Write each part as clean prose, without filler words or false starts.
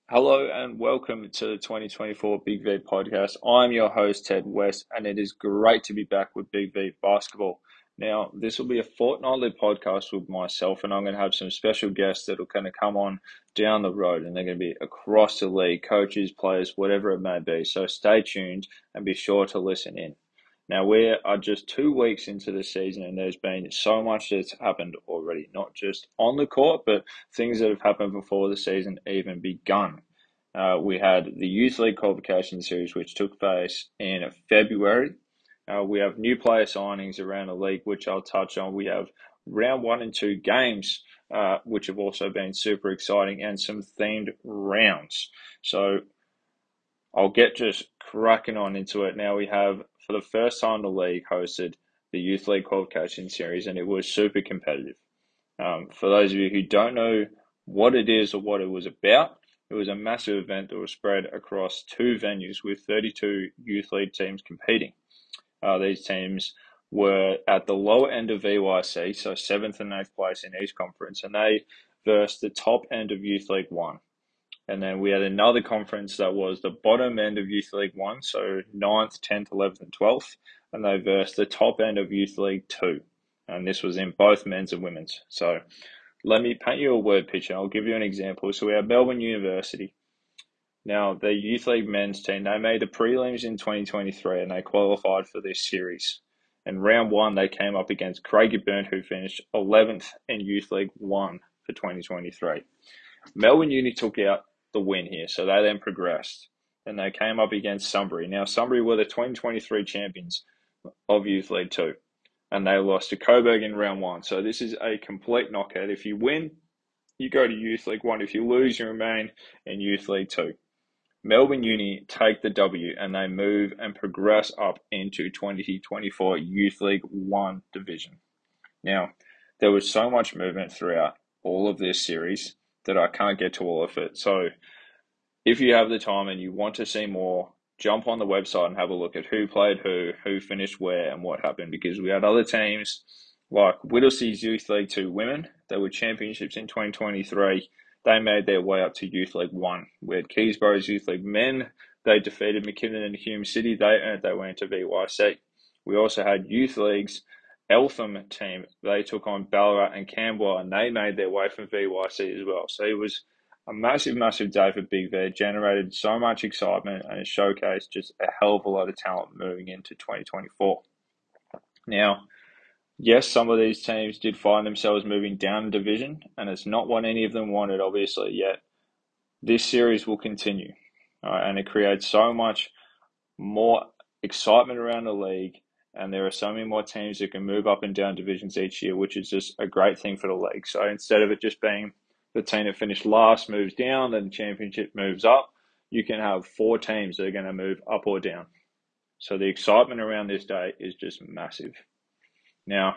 Hello and welcome to the 2024 Big V podcast. I'm your host, Ted West, and it is great to be back with Big V Basketball. Now, this will be a fortnightly podcast with myself, and I'm going to have some special guests that are going to come on down the road, and they're going to be across the league, coaches, players, whatever it may be. So stay tuned and be sure to listen in. Now, we are just 2 weeks into the season, and there's been so much that's happened already, not just on the court, but things that have happened before the season even begun. We had the Youth League Qualification Series, which took place in February. We have new player signings around the league, which I'll touch on. We have round 1 and 2 games, which have also been super exciting, and some themed rounds. So I'll get just cracking on into it. Now we have, for the first time, the league hosted the Youth League Qualification Series, and it was super competitive. For those of you who don't know what it is or what it was about, it was a massive event that was spread across 2 venues with 32 youth league teams competing. These teams were at the lower end of VYC, so 7th and 8th place in each conference, and they versed the top end of Youth League 1. And then we had another conference that was the bottom end of Youth League 1, so 9th, 10th, 11th, and 12th, and they versed the top end of Youth League 2. And this was in both men's and women's. So let me paint you a word picture. I'll give you an example. So we have Melbourne University. Now, the Youth League men's team, they made the prelims in 2023 and they qualified for this series. In round 1, they came up against Craigieburn, who finished 11th in Youth League 1 for 2023. Melbourne Uni took out the win here, so they then progressed. And they came up against Sunbury. Now, Sunbury were the 2023 champions of Youth League 2. And they lost to Coburg in round 1. So this is a complete knockout. If you win, you go to Youth League 1. If you lose, you remain in Youth League 2. Melbourne Uni take the W and they move and progress up into 2024 Youth League 1 division. Now, there was so much movement throughout all of this series that I can't get to all of it. So if you have the time and you want to see more, jump on the website and have a look at who played who finished where, and what happened, because we had other teams like Whittlesea's Youth League 2 women. They were championships in 2023. They made their way up to Youth League 1. We had Keysborough's Youth League men. They defeated McKinnon and Hume City. They earned their way into VYC. We also had Youth League's Eltham team. They took on Ballarat and Camberwell, and they made their way from VYC as well. So it was a massive, massive day for Big V. It generated so much excitement and it showcased just a hell of a lot of talent moving into 2024. Now, yes, some of these teams did find themselves moving down a division, and it's not what any of them wanted, obviously, yet this series will continue. And it creates so much more excitement around the league, and there are so many more teams that can move up and down divisions each year, which is just a great thing for the league. So instead of it just being the team that finished last moves down and the championship moves up, you can have 4 teams that are going to move up or down. So the excitement around this day is just massive. Now,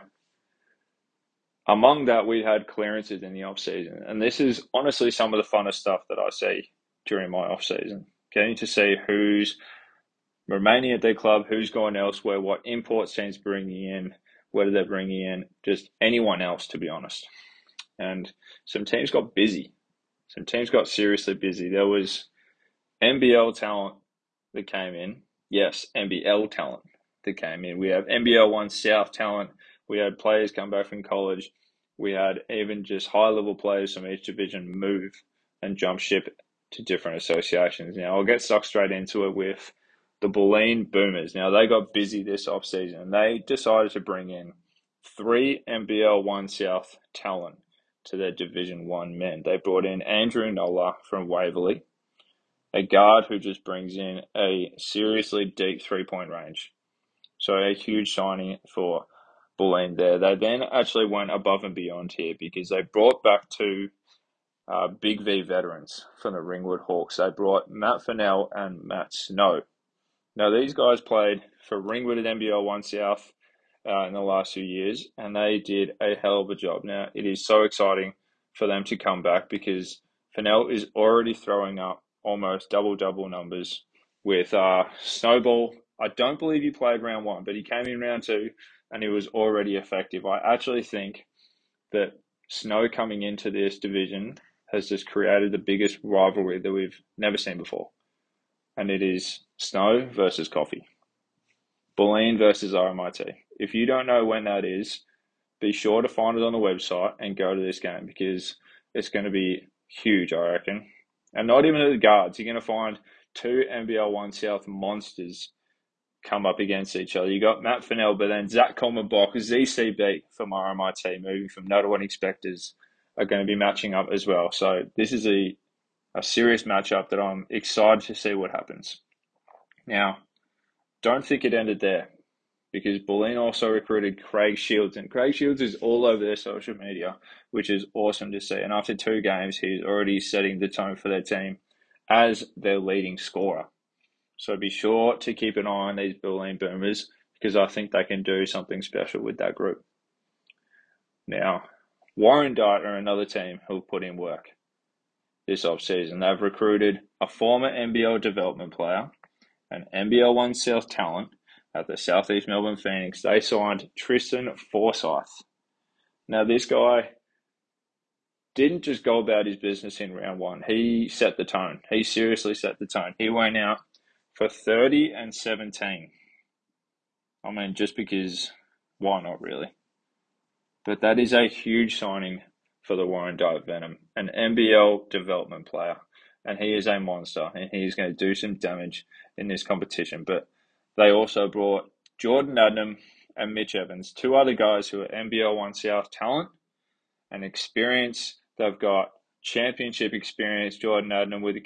among that, we had clearances in the off-season, and this is honestly some of the funnest stuff that I see during my off-season. Getting to see who's remaining at their club, who's going elsewhere, what imports teams bringing in, whether they're bringing in just anyone else, to be honest. And some teams got busy. Some teams got seriously busy. There was NBL talent that came in. Yes, NBL talent that came in. We have NBL 1 South talent. We had players come back from college. We had even just high-level players from each division move and jump ship to different associations. Now, I'll get stuck straight into it with the Bulleen Boomers. Now, they got busy this offseason, and they decided to bring in 3 NBL 1 South talent to their Division 1 men. They brought in Andrew Nola from Waverley, a guard who just brings in a seriously deep 3-point range. So a huge signing for Bulleen there. They then actually went above and beyond here because they brought back 2 Big V veterans from the Ringwood Hawks. They brought Matt Fennell and Matt Snow. Now, these guys played for Ringwood at NBL 1 South in the last few years, and they did a hell of a job. Now, it is so exciting for them to come back because Fennell is already throwing up almost double-double numbers with Snowball. I don't believe he played round 1, but he came in round 2, and he was already effective. I actually think that Snow coming into this division has just created the biggest rivalry that we've never seen before. And it is Snow versus Coffee. Bulleen versus RMIT. If you don't know when that is, be sure to find it on the website and go to this game because it's going to be huge, I reckon. And not even at the guards. You're going to find two NBL 1 South monsters come up against each other. You got Matt Fennell, but then Zach Coleman-Bock, ZCB from RMIT, moving from Noda 1 Expectors, are going to be matching up as well. So this is a serious matchup that I'm excited to see what happens. Now, don't think it ended there because Bulleen also recruited Craig Shields, and Craig Shields is all over their social media, which is awesome to see. And after 2 games, he's already setting the tone for their team as their leading scorer. So be sure to keep an eye on these Bulleen Boomers because I think they can do something special with that group. Now, Warrandyte are another team who'll put in work this offseason. They've recruited a former NBL development player, an NBL 1 South talent at the Southeast Melbourne Phoenix. They signed Tristan Forsyth. Now, this guy didn't just go about his business in round 1. He set the tone. He seriously set the tone. He went out for 30 and 17. I mean, just because, why not really? But that is a huge signing for the Warrandyte Venom, an NBL development player. And he is a monster, and he's going to do some damage in this competition. But they also brought Jordan Adnam and Mitch Evans, 2 other guys who are NBL 1 South talent and experience. They've got championship experience. Jordan Adnam with the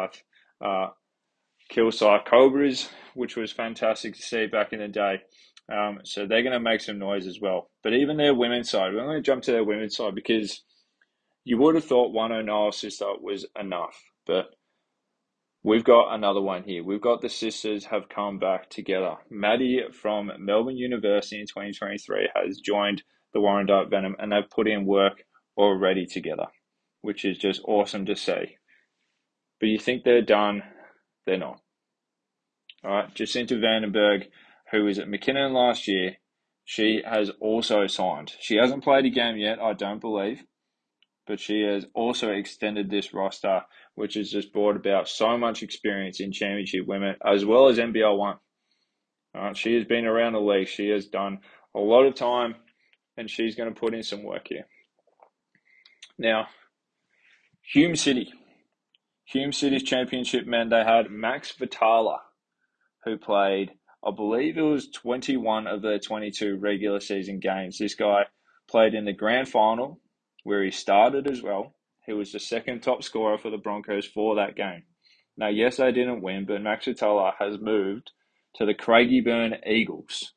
Kilsyth Cobras, which was fantastic to see back in the day. So they're going to make some noise as well. But even their women's side, we're going to jump to their women's side because you would have thought 109 sister was enough, but we've got another one here. We've got the sisters have come back together. Maddie from Melbourne University in 2023 has joined the Warrandyte Venom, and they've put in work already together, which is just awesome to see. But you think they're done, they're not. All right, Jacinta Vandenberg, who was at McKinnon last year, she has also signed. She hasn't played a game yet, I don't believe, but she has also extended this roster, which has just brought about so much experience in championship women as well as NBL 1. She has been around the league. She has done a lot of time, and she's going to put in some work here. Now, Hume City's championship men, they had Max Vitala, who played, I believe it was 21 of their 22 regular season games. This guy played in the grand final where he started as well. He was the second top scorer for the Broncos for that game. Now, yes, they didn't win, but Max Vitala has moved to the Craigieburn Eagles.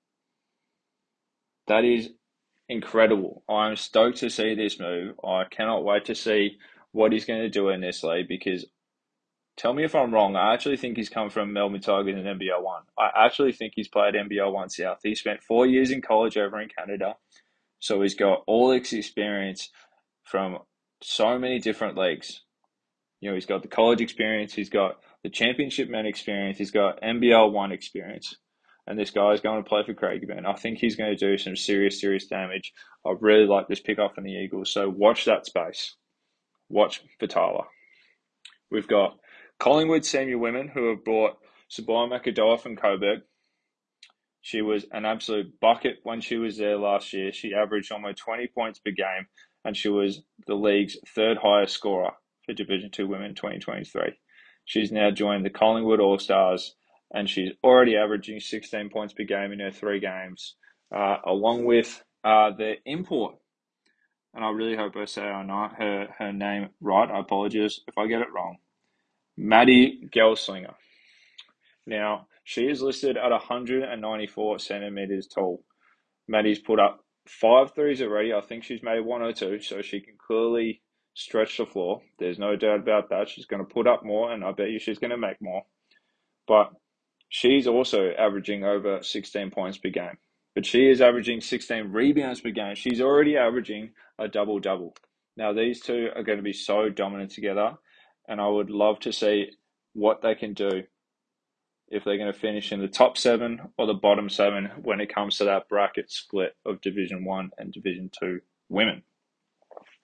That is incredible. I'm stoked to see this move. I cannot wait to see what he's going to do in this league because tell me if I'm wrong. I actually think he's come from Melbourne Tigers in NBL 1. I actually think he's played NBL 1 South. He spent 4 years in college over in Canada. So he's got all this experience from so many different leagues. You know, he's got the college experience. He's got the championship men experience. He's got NBL 1 experience. And this guy is going to play for Craigieburn. I think he's going to do some serious damage. I really like this pick up from the Eagles. So watch that space. Watch Vitala. We've got Collingwood senior women who have brought Sabine McAdoa from Coburg. She was an absolute bucket when she was there last year. She averaged almost 20 points per game, and she was the league's 3rd highest scorer for Division 2 women in 2023. She's now joined the Collingwood All-Stars, and she's already averaging 16 points per game in her 3 games, along with their import. And I really hope I say her name right. I apologize if I get it wrong. Maddie Gelslinger. Now, she is listed at 194 centimeters tall. Maddie's put up 5 threes already. I think she's made 1 or 2, so she can clearly stretch the floor. There's no doubt about that. She's going to put up more, and I bet you she's going to make more. But she's also averaging over 16 points per game. But she is averaging 16 rebounds per game. She's already averaging a double-double. Now, these two are going to be so dominant together, and I would love to see what they can do if they're going to finish in the top 7 or the bottom 7 when it comes to that bracket split of Division 1 and Division 2 women.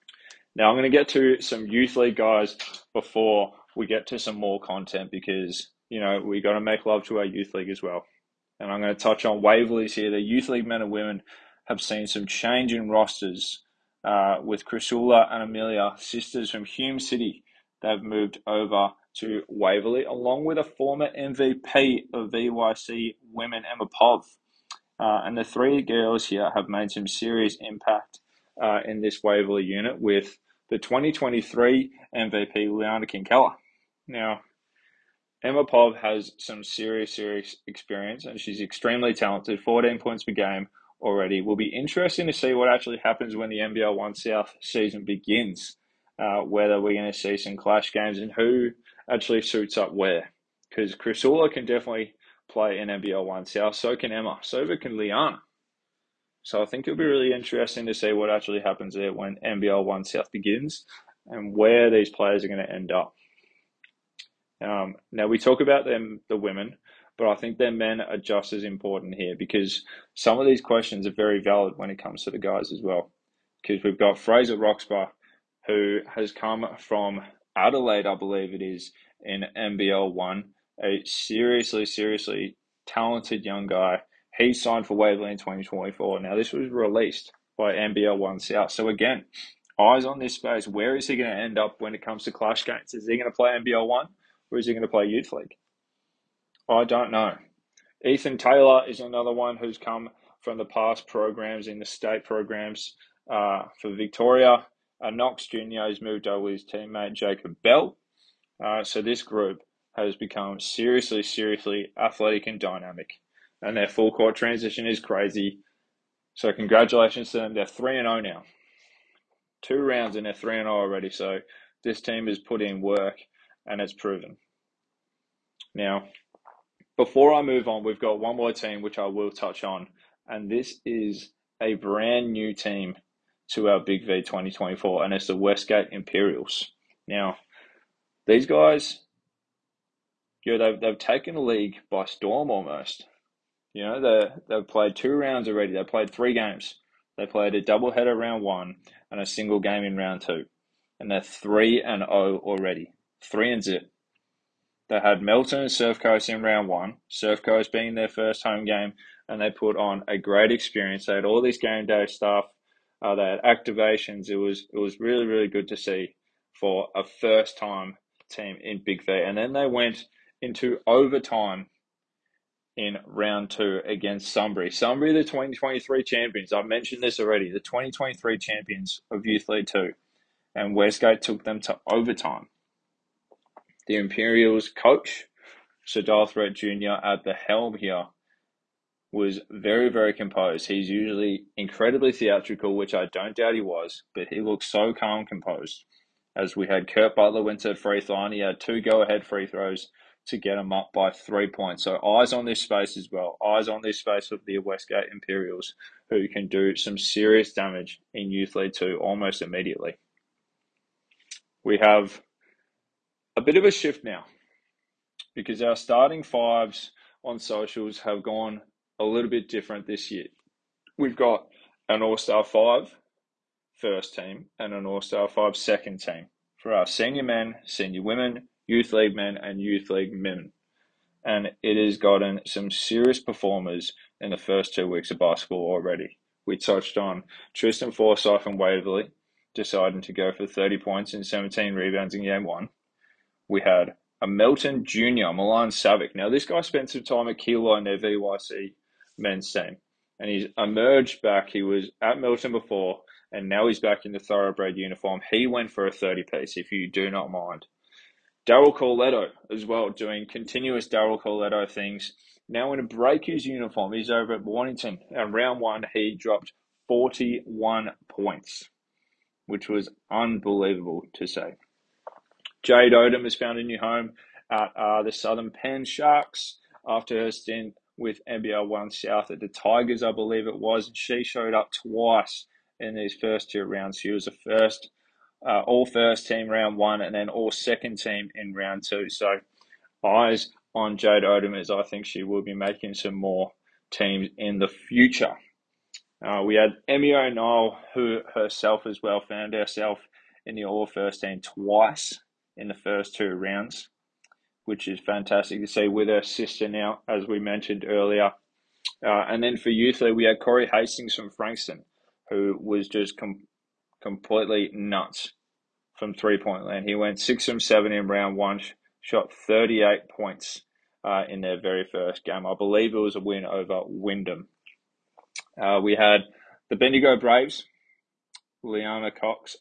Now I'm going to get to some youth league guys before we get to some more content because, we got to make love to our youth league as well. And I'm going to touch on Waverley's here. The youth league men and women have seen some change in rosters with Chrysula and Amelia, sisters from Hume City. They've moved over to Waverley, along with a former MVP of VYC women, Emma Pov. And the three girls here have made some serious impact in this Waverley unit with the 2023 MVP, Liana Kinkeller. Now, Emma Pov has some serious experience and she's extremely talented, 14 points per game already. Will be interesting to see what actually happens when the NBL 1 South season begins, whether we're going to see some clash games and who actually suits up where. Because Chrysula can definitely play in NBL 1 South, so can Emma, so can Liana. So I think it'll be really interesting to see what actually happens there when NBL 1 South begins and where these players are going to end up. Now we talk about the women, but I think their men are just as important here because some of these questions are very valid when it comes to the guys as well. Because we've got Fraser Roxburgh, who has come from Adelaide, I believe it is, in NBL 1, a seriously talented young guy. He signed for Waverley in 2024. Now this was released by NBL 1 South. So again, eyes on this space. Where is he going to end up when it comes to clash games? Is he going to play NBL 1? Or is he going to play Youth League? I don't know. Ethan Taylor is another one who's come from the past programs in the state programs for Victoria. Knox Jr. has moved over with his teammate Jacob Bell. So this group has become seriously athletic and dynamic. And their full court transition is crazy. So congratulations to them. They're 3-0 now. 2 rounds and they're 3-0 already. So this team has put in work and it's proven. Now, before I move on, we've got one more team which I will touch on, and this is a brand new team to our Big V 2024, and it's the Westgate Imperials. Now, these guys, they've taken the league by storm almost. They've played 2 rounds already. They played 3 games. They played a doubleheader round 1 and a single game in round 2, and they're 3-0 already. 3-0. They had Melton and Surf Coast in round 1, Surf Coast being their first home game, and they put on a great experience. They had all this game day stuff. They had activations. It was really good to see for a first-time team in Big V. And then they went into overtime in round 2 against Sunbury. Sunbury, the 2023 champions. I've mentioned this already. The 2023 champions of Youth League 2. And Westgate took them to overtime. The Imperials coach, Sir Darthret Jr. at the helm here, was very composed. He's usually incredibly theatrical, which I don't doubt he was, but he looked so calm, composed. As we had Kurt Butler went to free throw line, he had 2 go-ahead free throws to get him up by 3 points. So eyes on this space as well. Eyes on this space of the Westgate Imperials, who can do some serious damage in Youth League 2 almost immediately. We have a bit of a shift now because our starting 5s on socials have gone a little bit different this year. We've got an All-Star 5 first team and an All-Star 5 second team for our senior men, senior women, Youth League men and Youth League women. And it has gotten some serious performers in the first 2 weeks of basketball already. We touched on Tristan Forsyth and Waverley deciding to go for 30 points and 17 rebounds in game 1. We had a Melton Jr., Milan Savic. Now, this guy spent some time at Kilo in their VYC men's team, and he's emerged back. He was at Melton before, and now he's back in the thoroughbred uniform. He went for a 30-piece, if you do not mind. Daryl Corletto as well, doing continuous Daryl Corletto things. Now in a Breakers uniform, he's over at Warrington. And round 1, he dropped 41 points, which was unbelievable to see. Jade Odom has found a new home at the Southern Penn Sharks after her stint with NBL 1 South at the Tigers, I believe it was. She showed up twice in these first 2 rounds. She was the first, all first team round 1 and then all second team in round 2. So eyes on Jade Odom, as I think she will be making some more teams in the future. We had Emmy O'Neill, who herself as well found herself in the all first team twice in the first two rounds, which is fantastic to see with her sister now, as we mentioned earlier. And then for youth, we had Corey Hastings from Frankston, who was just completely nuts from 3-point land. He went 6 from 7 in round one, shot 38 points in their very first game. I believe it was a win over Wyndham. We had the Bendigo Braves, Lavinia Cox,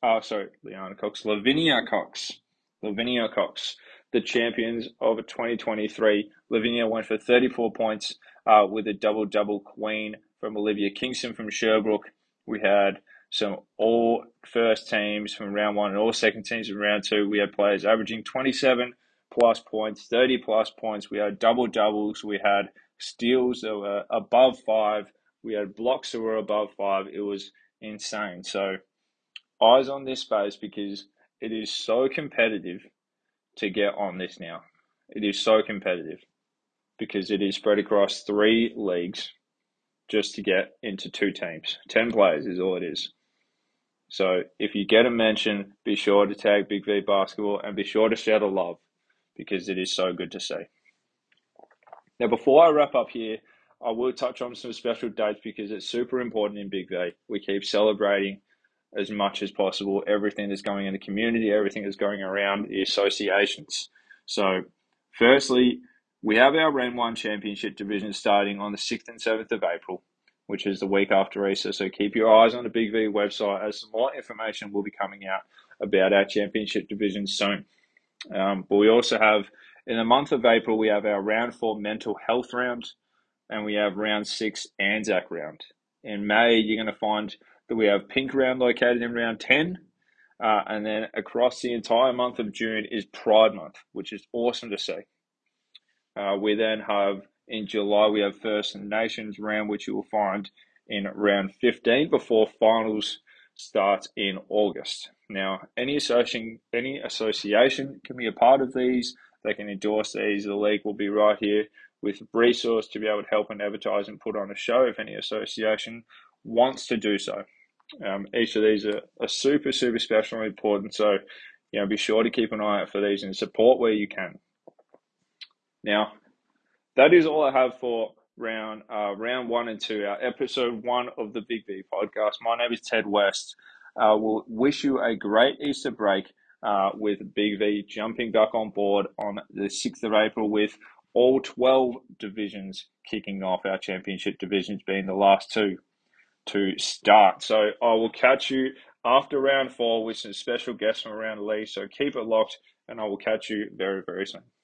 the champions of 2023. Lavinia went for 34 points with a double queen from Olivia Kingston from Sherbrooke. We had some all first teams from round one and all second teams from round two. We had players averaging 27 plus points, 30 plus points. We had doubles. We had steals that were above 5. We had blocks that were above 5. It was insane. So eyes on this space because it is so competitive to get on this now. It is so competitive because it is spread across 3 leagues just to get into 2 teams. 10 players is all it is. So if you get a mention, be sure to tag Big V Basketball and be sure to share the love because it is so good to see. Now, before I wrap up here, I will touch on some special dates because it's super important in Big V. We keep celebrating as much as possible everything that's going in the community, everything that's going around the associations. So, firstly, we have our Round 1 Championship division starting on the 6th and 7th of April, which is the week after Easter. So keep your eyes on the Big V website as some more information will be coming out about our championship division soon. But we also have, in the month of April, we have our Round 4 Mental Health Round, and we have Round 6 Anzac Round. In May, you're going to find that we have Pink Round located in Round 10. And then across the entire month of June is Pride Month, which is awesome to see. We then have, in July, we have First Nations Round, which you will find in Round 15 before finals starts in August. Now, any association can be a part of these. They can endorse these. The league will be right here with resource to be able to help and advertise and put on a show if any association wants to do so. Each of these are super, super special and important. So, be sure to keep an eye out for these and support where you can. Now, that is all I have for round 1 and 2, our episode 1 of the Big V podcast. My name is Ted West. We'll wish you a great Easter break with Big V jumping back on board on the 6th of April with all 12 divisions kicking off, our championship divisions being the last 2 to start. So I will catch you after round 4 with some special guests from around the league. So keep it locked and I will catch you very, very soon.